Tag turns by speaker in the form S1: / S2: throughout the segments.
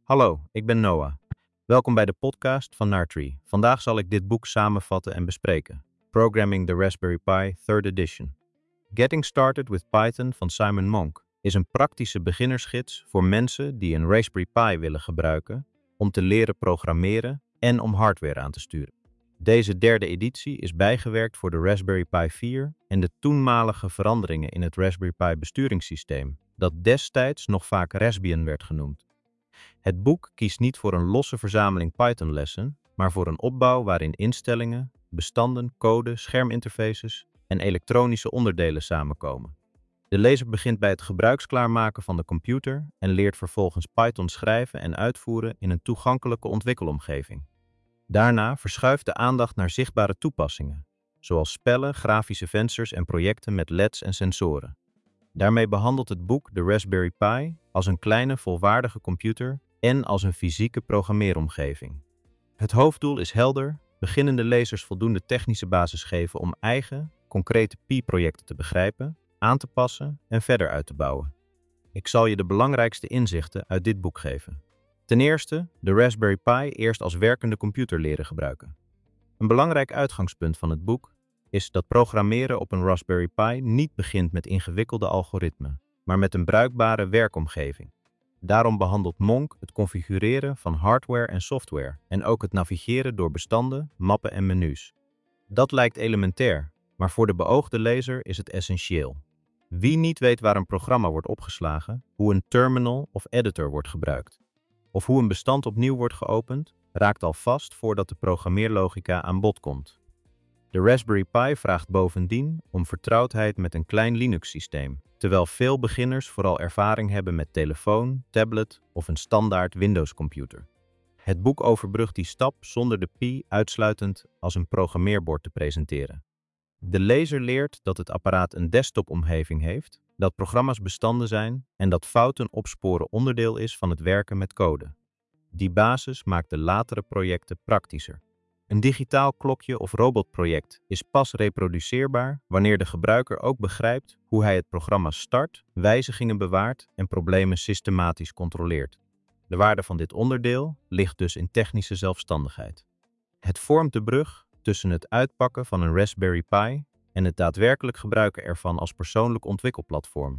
S1: Hallo, ik ben Noah. Welkom bij de podcast van Nartree. Vandaag zal ik dit boek samenvatten en bespreken. Programming the Raspberry Pi 3rd Edition. Getting Started with Python van Simon Monk is een praktische beginnersgids voor mensen die een Raspberry Pi willen gebruiken om te leren programmeren en om hardware aan te sturen. Deze derde editie is bijgewerkt voor de Raspberry Pi 4 en de toenmalige veranderingen in het Raspberry Pi besturingssysteem, dat destijds nog vaak Raspbian werd genoemd. Het boek kiest niet voor een losse verzameling Python-lessen, maar voor een opbouw waarin instellingen, bestanden, code, scherminterfaces en elektronische onderdelen samenkomen. De lezer begint bij het gebruiksklaarmaken van de computer en leert vervolgens Python schrijven en uitvoeren in een toegankelijke ontwikkelomgeving. Daarna verschuift de aandacht naar zichtbare toepassingen, zoals spellen, grafische vensters en projecten met LED's en sensoren. Daarmee behandelt het boek de Raspberry Pi als een kleine volwaardige computer en als een fysieke programmeeromgeving. Het hoofddoel is helder: beginnende lezers voldoende technische basis geven om eigen, concrete Pi-projecten te begrijpen, aan te passen en verder uit te bouwen. Ik zal je de belangrijkste inzichten uit dit boek geven. Ten eerste, de Raspberry Pi eerst als werkende computer leren gebruiken. Een belangrijk uitgangspunt van het boek is dat programmeren op een Raspberry Pi niet begint met ingewikkelde algoritmen, maar met een bruikbare werkomgeving. Daarom behandelt Monk het configureren van hardware en software en ook het navigeren door bestanden, mappen en menus. Dat lijkt elementair, maar voor de beoogde lezer is het essentieel. Wie niet weet waar een programma wordt opgeslagen, hoe een terminal of editor wordt gebruikt, of hoe een bestand opnieuw wordt geopend, raakt al vast voordat de programmeerlogica aan bod komt. De Raspberry Pi vraagt bovendien om vertrouwdheid met een klein Linux-systeem, terwijl veel beginners vooral ervaring hebben met telefoon, tablet of een standaard Windows-computer. Het boek overbrugt die stap zonder de Pi uitsluitend als een programmeerbord te presenteren. De lezer leert dat het apparaat een desktop-omgeving heeft, dat programma's bestanden zijn en dat fouten opsporen onderdeel is van het werken met code. Die basis maakt de latere projecten praktischer. Een digitaal klokje of robotproject is pas reproduceerbaar wanneer de gebruiker ook begrijpt hoe hij het programma start, wijzigingen bewaart en problemen systematisch controleert. De waarde van dit onderdeel ligt dus in technische zelfstandigheid. Het vormt de brug tussen het uitpakken van een Raspberry Pi en het daadwerkelijk gebruiken ervan als persoonlijk ontwikkelplatform.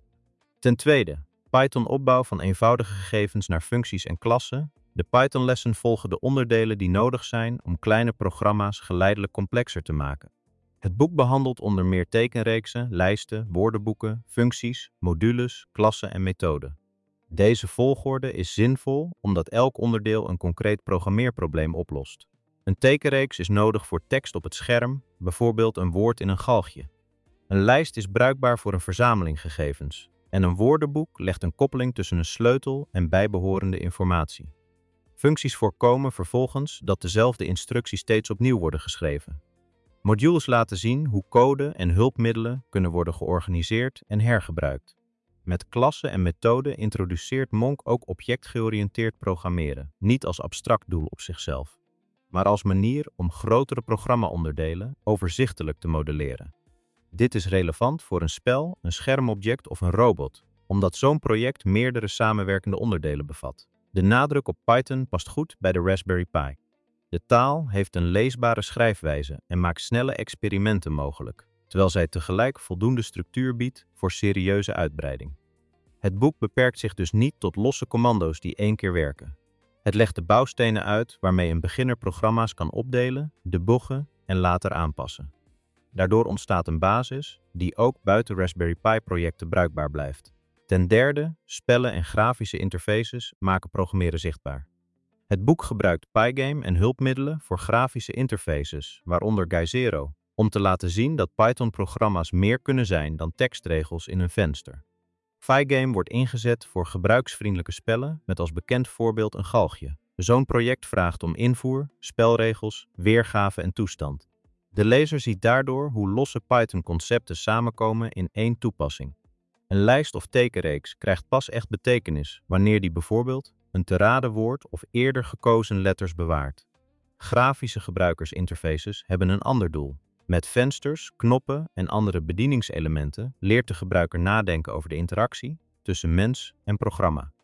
S1: Ten tweede, Python-opbouw van eenvoudige gegevens naar functies en klassen. De Python-lessen volgen de onderdelen die nodig zijn om kleine programma's geleidelijk complexer te maken. Het boek behandelt onder meer tekenreeksen, lijsten, woordenboeken, functies, modules, klassen en methoden. Deze volgorde is zinvol omdat elk onderdeel een concreet programmeerprobleem oplost. Een tekenreeks is nodig voor tekst op het scherm, bijvoorbeeld een woord in een galgje. Een lijst is bruikbaar voor een verzameling gegevens. En een woordenboek legt een koppeling tussen een sleutel en bijbehorende informatie. Functies voorkomen vervolgens dat dezelfde instructies steeds opnieuw worden geschreven. Modules laten zien hoe code en hulpmiddelen kunnen worden georganiseerd en hergebruikt. Met klassen en methoden introduceert Monk ook objectgeoriënteerd programmeren, niet als abstract doel op zichzelf, maar als manier om grotere programmaonderdelen overzichtelijk te modelleren. Dit is relevant voor een spel, een schermobject of een robot, omdat zo'n project meerdere samenwerkende onderdelen bevat. De nadruk op Python past goed bij de Raspberry Pi. De taal heeft een leesbare schrijfwijze en maakt snelle experimenten mogelijk, terwijl zij tegelijk voldoende structuur biedt voor serieuze uitbreiding. Het boek beperkt zich dus niet tot losse commando's die één keer werken. Het legt de bouwstenen uit waarmee een beginner programma's kan opdelen, debuggen en later aanpassen. Daardoor ontstaat een basis die ook buiten Raspberry Pi-projecten bruikbaar blijft. Ten derde, spellen en grafische interfaces maken programmeren zichtbaar. Het boek gebruikt Pygame en hulpmiddelen voor grafische interfaces, waaronder Guizero, om te laten zien dat Python-programma's meer kunnen zijn dan tekstregels in een venster. Pygame wordt ingezet voor gebruiksvriendelijke spellen met als bekend voorbeeld een galgje. Zo'n project vraagt om invoer, spelregels, weergave en toestand. De lezer ziet daardoor hoe losse Python-concepten samenkomen in één toepassing. Een lijst of tekenreeks krijgt pas echt betekenis wanneer die bijvoorbeeld een te raden woord of eerder gekozen letters bewaart. Grafische gebruikersinterfaces hebben een ander doel. Met vensters, knoppen en andere bedieningselementen leert de gebruiker nadenken over de interactie tussen mens en programma.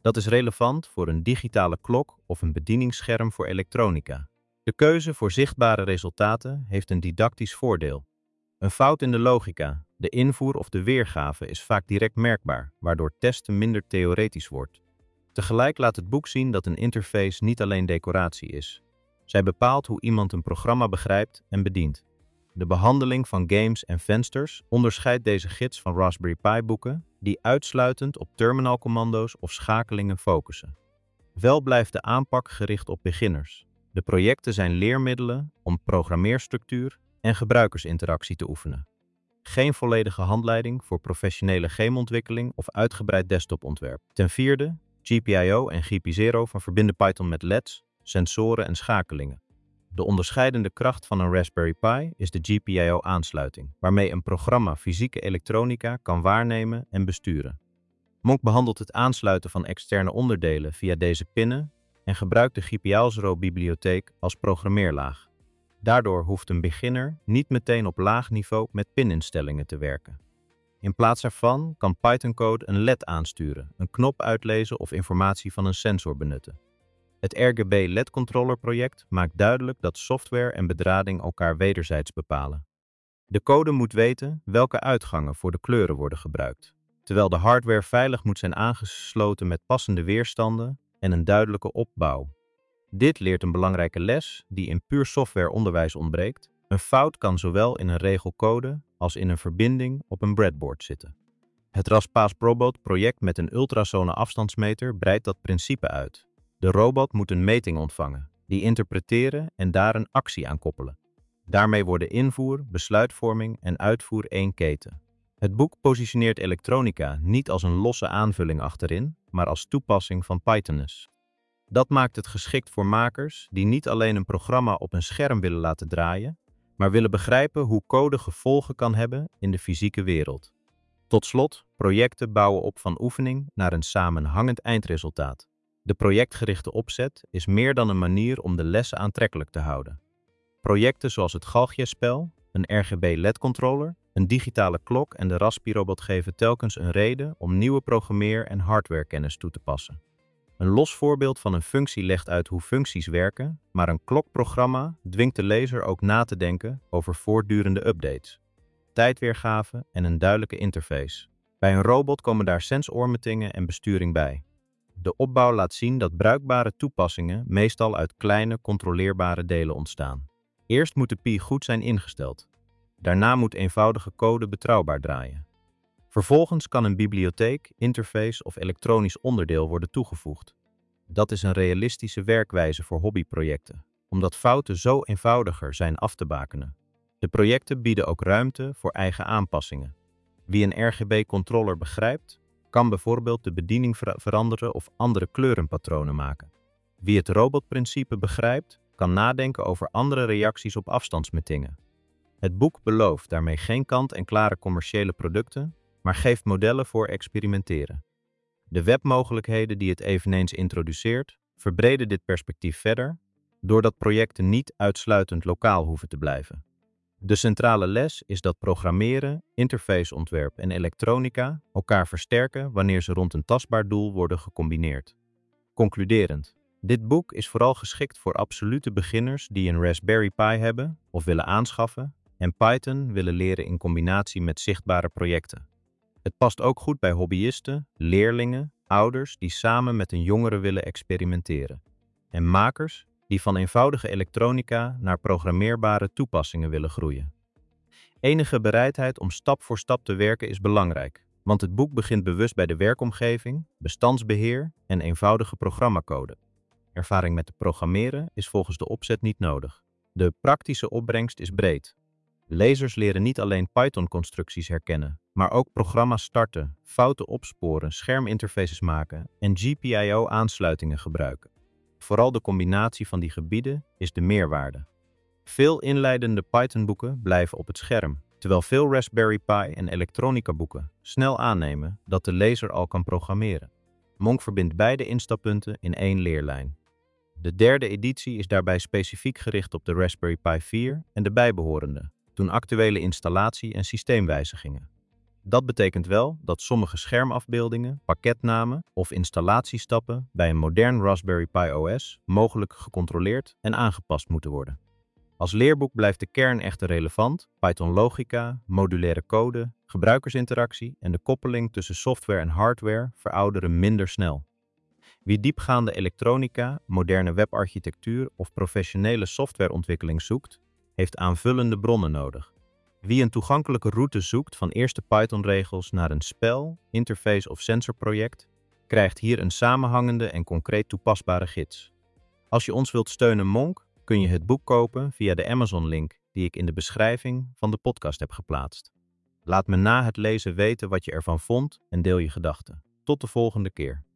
S1: Dat is relevant voor een digitale klok of een bedieningsscherm voor elektronica. De keuze voor zichtbare resultaten heeft een didactisch voordeel. Een fout in de logica, de invoer of de weergave is vaak direct merkbaar, waardoor testen minder theoretisch wordt. Tegelijk laat het boek zien dat een interface niet alleen decoratie is. Zij bepaalt hoe iemand een programma begrijpt en bedient. De behandeling van games en vensters onderscheidt deze gids van Raspberry Pi boeken die uitsluitend op terminalcommando's of schakelingen focussen. Wel blijft de aanpak gericht op beginners. De projecten zijn leermiddelen om programmeerstructuur en gebruikersinteractie te oefenen. Geen volledige handleiding voor professionele gameontwikkeling of uitgebreid desktopontwerp. Ten vierde, GPIO en GP0 van verbinden Python met LED's, sensoren en schakelingen. De onderscheidende kracht van een Raspberry Pi is de GPIO-aansluiting, waarmee een programma fysieke elektronica kan waarnemen en besturen. Monk behandelt het aansluiten van externe onderdelen via deze pinnen en gebruikt de GPIO-bibliotheek als programmeerlaag. Daardoor hoeft een beginner niet meteen op laag niveau met pininstellingen te werken. In plaats daarvan kan Python-code een LED aansturen, een knop uitlezen of informatie van een sensor benutten. Het RGB LED-controller-project maakt duidelijk dat software en bedrading elkaar wederzijds bepalen. De code moet weten welke uitgangen voor de kleuren worden gebruikt, terwijl de hardware veilig moet zijn aangesloten met passende weerstanden en een duidelijke opbouw. Dit leert een belangrijke les die in puur softwareonderwijs ontbreekt. Een fout kan zowel in een regel code als in een verbinding op een breadboard zitten. Het Raspas Robot project met een ultrasone afstandsmeter breidt dat principe uit. De robot moet een meting ontvangen, die interpreteren en daar een actie aan koppelen. Daarmee worden invoer, besluitvorming en uitvoer één keten. Het boek positioneert elektronica niet als een losse aanvulling achterin, maar als toepassing van Pythonus. Dat maakt het geschikt voor makers die niet alleen een programma op een scherm willen laten draaien, maar willen begrijpen hoe code gevolgen kan hebben in de fysieke wereld. Tot slot, projecten bouwen op van oefening naar een samenhangend eindresultaat. De projectgerichte opzet is meer dan een manier om de lessen aantrekkelijk te houden. Projecten zoals het Galgje-spel, een RGB-LED-controller, een digitale klok en de Raspi-robot geven telkens een reden om nieuwe programmeer- en hardwarekennis toe te passen. Een los voorbeeld van een functie legt uit hoe functies werken, maar een klokprogramma dwingt de lezer ook na te denken over voortdurende updates, tijdweergave en een duidelijke interface. Bij een robot komen daar sensoormetingen en besturing bij. De opbouw laat zien dat bruikbare toepassingen meestal uit kleine, controleerbare delen ontstaan. Eerst moet de Pi goed zijn ingesteld. Daarna moet eenvoudige code betrouwbaar draaien. Vervolgens kan een bibliotheek, interface of elektronisch onderdeel worden toegevoegd. Dat is een realistische werkwijze voor hobbyprojecten, omdat fouten zo eenvoudiger zijn af te bakenen. De projecten bieden ook ruimte voor eigen aanpassingen. Wie een RGB-controller begrijpt, kan bijvoorbeeld de bediening veranderen of andere kleurenpatronen maken. Wie het robotprincipe begrijpt, kan nadenken over andere reacties op afstandsmetingen. Het boek belooft daarmee geen kant-en-klare commerciële producten, maar geeft modellen voor experimenteren. De webmogelijkheden die het eveneens introduceert, verbreden dit perspectief verder, doordat projecten niet uitsluitend lokaal hoeven te blijven. De centrale les is dat programmeren, interfaceontwerp en elektronica elkaar versterken wanneer ze rond een tastbaar doel worden gecombineerd. Concluderend, dit boek is vooral geschikt voor absolute beginners die een Raspberry Pi hebben of willen aanschaffen en Python willen leren in combinatie met zichtbare projecten. Het past ook goed bij hobbyisten, leerlingen, ouders die samen met een jongere willen experimenteren. En makers die van eenvoudige elektronica naar programmeerbare toepassingen willen groeien. Enige bereidheid om stap voor stap te werken is belangrijk, want het boek begint bewust bij de werkomgeving, bestandsbeheer en eenvoudige programmacode. Ervaring met het programmeren is volgens de opzet niet nodig. De praktische opbrengst is breed. Lezers leren niet alleen Python-constructies herkennen, maar ook programma's starten, fouten opsporen, scherminterfaces maken en GPIO-aansluitingen gebruiken. Vooral de combinatie van die gebieden is de meerwaarde. Veel inleidende Python-boeken blijven op het scherm, terwijl veel Raspberry Pi en elektronica-boeken snel aannemen dat de lezer al kan programmeren. Monk verbindt beide instappunten in één leerlijn. De derde editie is daarbij specifiek gericht op de Raspberry Pi 4 en de bijbehorende, toen actuele installatie- en systeemwijzigingen. Dat betekent wel dat sommige schermafbeeldingen, pakketnamen of installatiestappen bij een modern Raspberry Pi OS mogelijk gecontroleerd en aangepast moeten worden. Als leerboek blijft de kern echter relevant: Python logica, modulaire code, gebruikersinteractie en de koppeling tussen software en hardware verouderen minder snel. Wie diepgaande elektronica, moderne webarchitectuur of professionele softwareontwikkeling zoekt, heeft aanvullende bronnen nodig. Wie een toegankelijke route zoekt van eerste Python-regels naar een spel, interface of sensorproject, krijgt hier een samenhangende en concreet toepasbare gids. Als je ons wilt steunen, Monk, kun je het boek kopen via de Amazon-link die ik in de beschrijving van de podcast heb geplaatst. Laat me na het lezen weten wat je ervan vond en deel je gedachten. Tot de volgende keer.